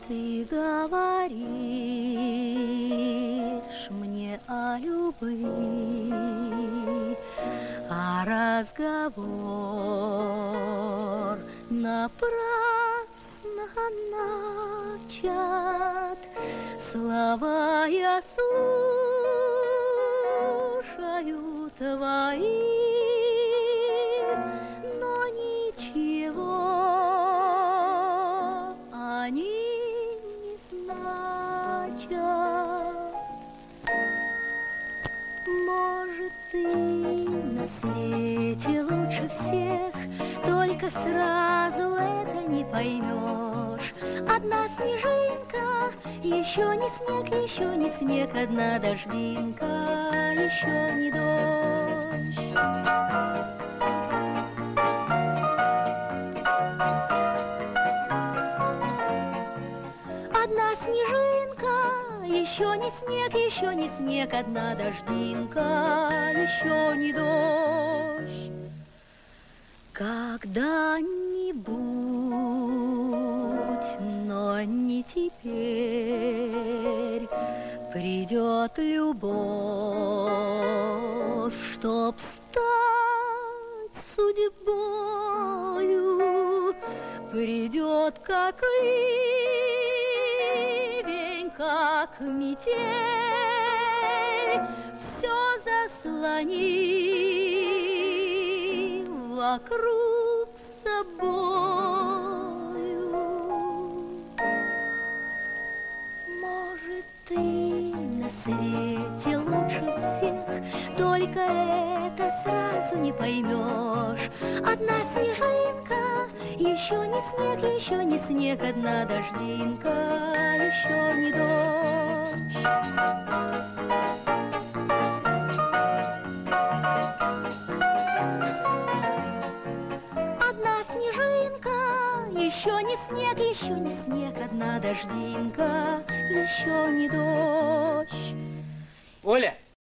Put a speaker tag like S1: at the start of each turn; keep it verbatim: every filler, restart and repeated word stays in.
S1: Ты говоришь мне о любви, а разговор напрасно начат. Слова я слушаю твои, но ничего они не значат. Может, ты на свете лучше всех, только сразу это не поймешь. Одна снежинка, еще не снег, еще не снег, одна дождинка, еще не дождь. Одна снежинка, еще не снег, еще не снег, одна дождинка, еще не дождь. Когда-нибудь, но не теперь, придет любовь, чтоб стать судьбою, придет как ливень, как метель, все заслони вокруг собою. Может, ты на свете лучше всех, только это сразу не поймешь. Одна снежинка, еще не снег, еще не снег, одна дождинка, еще не дождь. Еще не снег, еще не снег, одна дождинка, еще не дождь.
S2: Оля!